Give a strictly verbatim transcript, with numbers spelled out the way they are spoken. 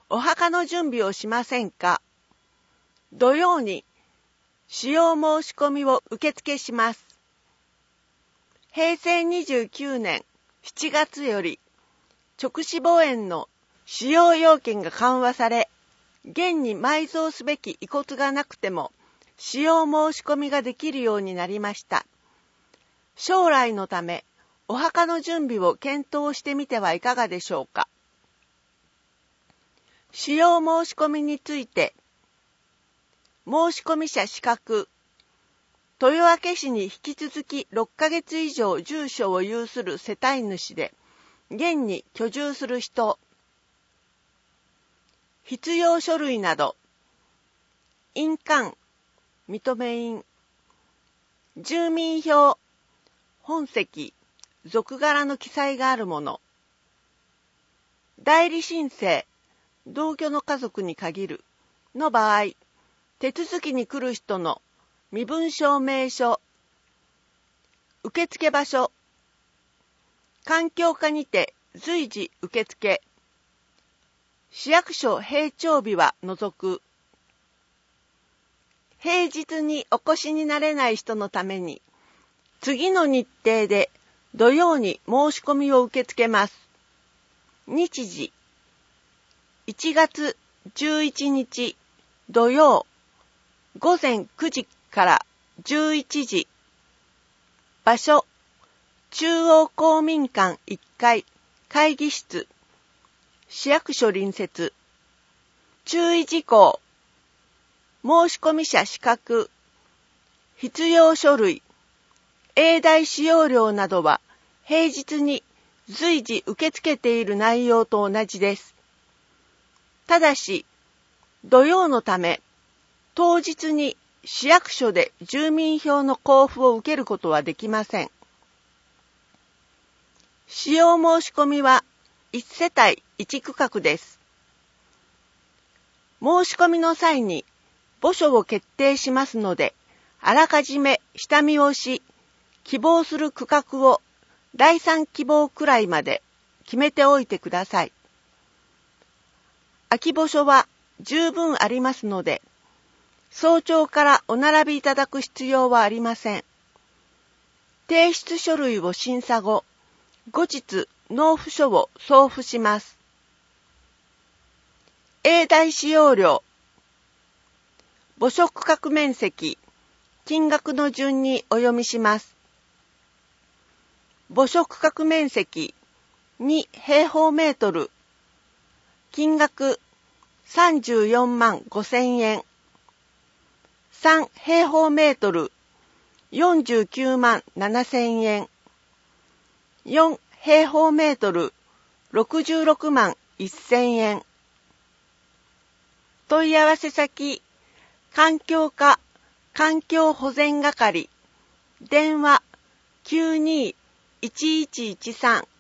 お墓の準備をしませんか？土曜に使用申し込みを受付します。へいせいにじゅうきゅうねんしちがつより直視墓園の使用要件が緩和され、現に埋蔵すべき遺骨がなくても使用申し込みができるようになりました。将来のため、お墓の準備を検討してみてはいかがでしょうか。使用申し込みについて、申込者資格、豊明市に引き続きろっかげつ以上住所を有する世帯主で、現に居住する人、必要書類など、印鑑、認め印、住民票、本籍、属柄の記載があるもの、代理申請、同居の家族に限るの場合、手続きに来る人の身分証明書、受付場所、環境課にて随時受付、市役所閉庁日は除く。平日にお越しになれない人のために、次の日程で土曜に申し込みを受け付けます。日時、いちがつじゅういちにち土曜、ごぜんくじからじゅういちじ。場所、中央公民館いっかい会議室、市役所隣接。注意事項、申込者資格、必要書類、永代使用料などは平日に随時受け付けている内容と同じです。ただし、土曜のため、当日に市役所で住民票の交付を受けることはできません。使用申し込みはいちせたいいち区画です。申し込みの際に墓所を決定しますので、あらかじめ下見をし、希望する区画をだいさん希望くらいまで決めておいてください。空き墓所は十分ありますので、早朝からお並びいただく必要はありません。提出書類を審査後、後日納付書を送付します。永代使用料、墓所区画面積、金額の順にお読みします。墓所区画面積に平方メートル、金額さんじゅうよんまんごせんえん、さん平方メートルよんじゅうきゅうまんななせんえん、よん平方メートルろくじゅうろくまんせんえん。問い合わせ先、環境課環境保全係、電話 きゅうにーいちいちいちさん